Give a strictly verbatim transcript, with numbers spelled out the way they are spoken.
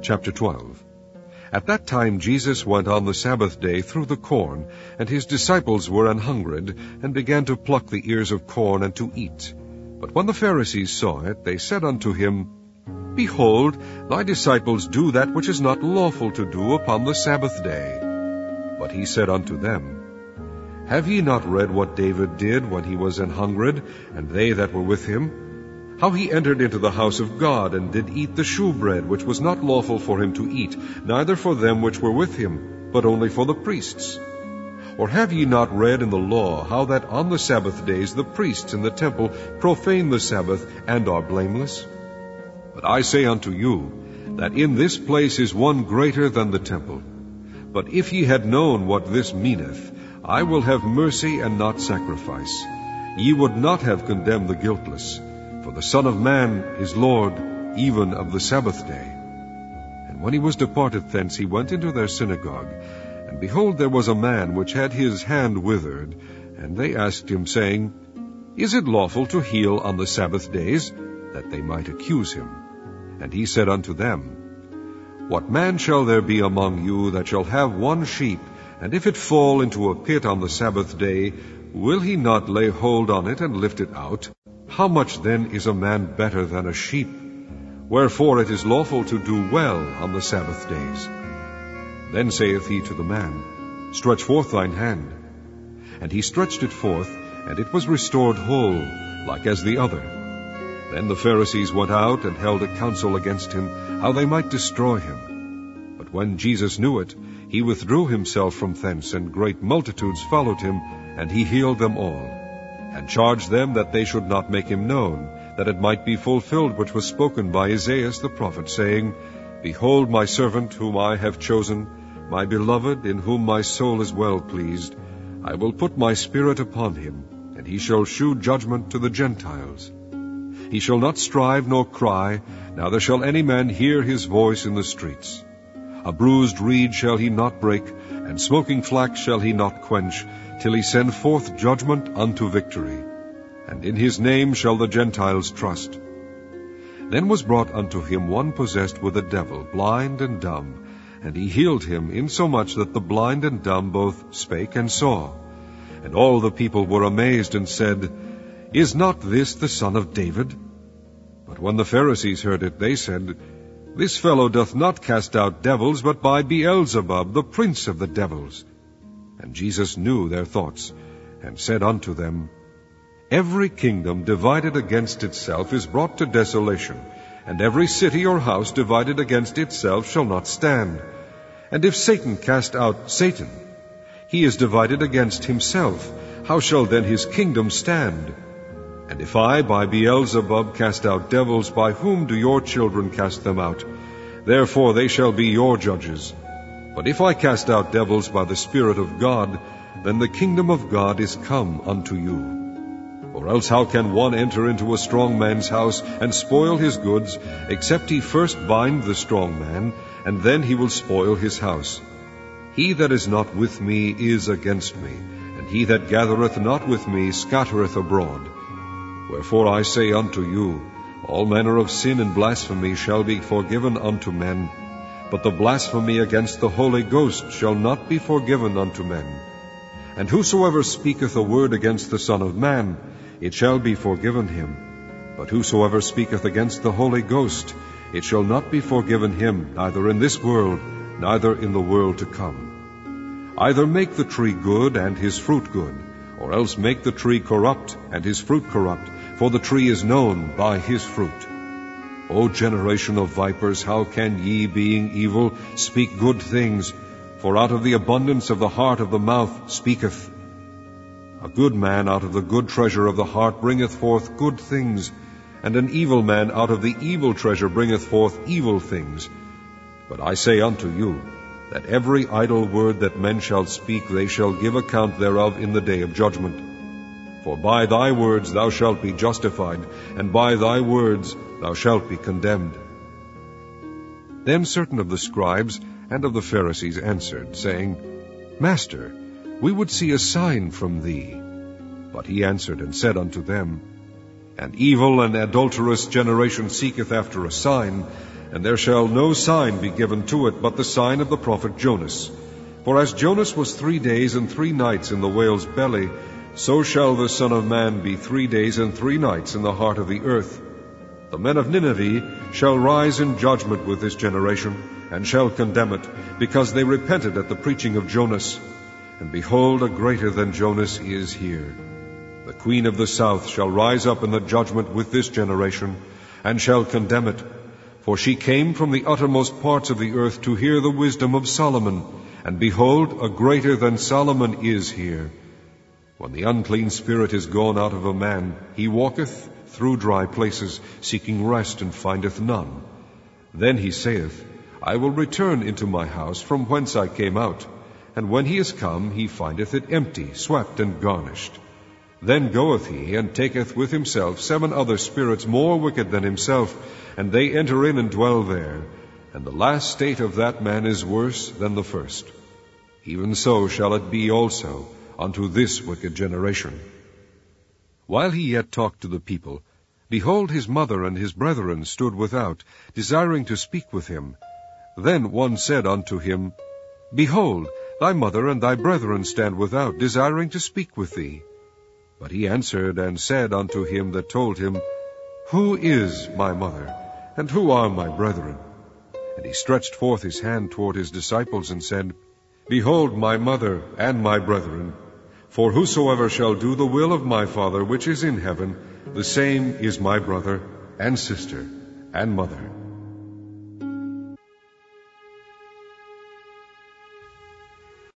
Chapter twelve. At that time Jesus went on the Sabbath day through the corn, and his disciples were an hungered, and began to pluck the ears of corn and to eat. But when the Pharisees saw it, they said unto him, Behold, thy disciples do that which is not lawful to do upon the Sabbath day. But he said unto them, Have ye not read what David did when he was an hungered, and they that were with him? How he entered into the house of God, and did eat the shewbread, which was not lawful for him to eat, neither for them which were with him, but only for the priests. Or have ye not read in the law how that on the Sabbath days the priests in the temple profane the Sabbath, and are blameless? But I say unto you, that in this place is one greater than the temple. But if ye had known what this meaneth, I will have mercy and not sacrifice, ye would not have condemned the guiltless. For the Son of Man is Lord even of the Sabbath day. And when he was departed thence, he went into their synagogue. And behold, there was a man which had his hand withered. And they asked him, saying, Is it lawful to heal on the Sabbath days? That they might accuse him. And he said unto them, What man shall there be among you that shall have one sheep, and if it fall into a pit on the Sabbath day, will he not lay hold on it and lift it out? How much then is a man better than a sheep? Wherefore it is lawful to do well on the Sabbath days. Then saith he to the man, Stretch forth thine hand. And he stretched it forth, and it was restored whole, like as the other. Then the Pharisees went out and held a council against him, how they might destroy him. But when Jesus knew it, he withdrew himself from thence, and great multitudes followed him, and he healed them all. And charged them that they should not make him known, that it might be fulfilled which was spoken by Isaiah the prophet, saying, Behold my servant whom I have chosen, my beloved, in whom my soul is well pleased. I will put my spirit upon him, and he shall shew judgment to the Gentiles. He shall not strive nor cry, neither shall any man hear his voice in the streets. A bruised reed shall he not break, and smoking flax shall he not quench, till he send forth judgment unto victory. And in his name shall the Gentiles trust. Then was brought unto him one possessed with a devil, blind and dumb, and he healed him, insomuch that the blind and dumb both spake and saw. And all the people were amazed, and said, Is not this the son of David? But when the Pharisees heard it, they said, This fellow doth not cast out devils, but by Beelzebub, the prince of the devils. And Jesus knew their thoughts, and said unto them, Every kingdom divided against itself is brought to desolation, and every city or house divided against itself shall not stand. And if Satan cast out Satan, he is divided against himself. How shall then his kingdom stand? And if I by Beelzebub cast out devils, by whom do your children cast them out? Therefore they shall be your judges. But if I cast out devils by the Spirit of God, then the kingdom of God is come unto you. Or else how can one enter into a strong man's house, and spoil his goods, except he first bind the strong man, and then he will spoil his house? He that is not with me is against me, and he that gathereth not with me scattereth abroad. Wherefore I say unto you, all manner of sin and blasphemy shall be forgiven unto men, but the blasphemy against the Holy Ghost shall not be forgiven unto men. And whosoever speaketh a word against the Son of Man, it shall be forgiven him. But whosoever speaketh against the Holy Ghost, it shall not be forgiven him, neither in this world, neither in the world to come. Either make the tree good, and his fruit good, or else make the tree corrupt, and his fruit corrupt, for the tree is known by his fruit. O generation of vipers, how can ye, being evil, speak good things? For out of the abundance of the heart of the mouth speaketh. A good man out of the good treasure of the heart bringeth forth good things, and an evil man out of the evil treasure bringeth forth evil things. But I say unto you, that every idle word that men shall speak, they shall give account thereof in the day of judgment. For by thy words thou shalt be justified, and by thy words thou shalt be condemned. Then certain of the scribes and of the Pharisees answered, saying, Master, we would see a sign from thee. But he answered and said unto them, An evil and adulterous generation seeketh after a sign, and there shall no sign be given to it but the sign of the prophet Jonas. For as Jonas was three days and three nights in the whale's belly, so shall the Son of Man be three days and three nights in the heart of the earth. The men of Nineveh shall rise in judgment with this generation, and shall condemn it, because they repented at the preaching of Jonas. And behold, a greater than Jonas is here. The queen of the south shall rise up in the judgment with this generation, and shall condemn it. For she came from the uttermost parts of the earth to hear the wisdom of Solomon, and behold, a greater than Solomon is here. When the unclean spirit is gone out of a man, he walketh through dry places, seeking rest, and findeth none. Then he saith, I will return into my house from whence I came out. And when he is come, he findeth it empty, swept, and garnished. Then goeth he, and taketh with himself seven other spirits more wicked than himself, and they enter in and dwell there. And the last state of that man is worse than the first. Even so shall it be also unto this wicked generation. While he yet talked to the people, behold, his mother and his brethren stood without, desiring to speak with him. Then one said unto him, Behold, thy mother and thy brethren stand without, desiring to speak with thee. But he answered and said unto him that told him, Who is my mother, and who are my brethren? And he stretched forth his hand toward his disciples, and said, Behold my mother and my brethren. For whosoever shall do the will of my Father which is in heaven, the same is my brother, and sister, and mother.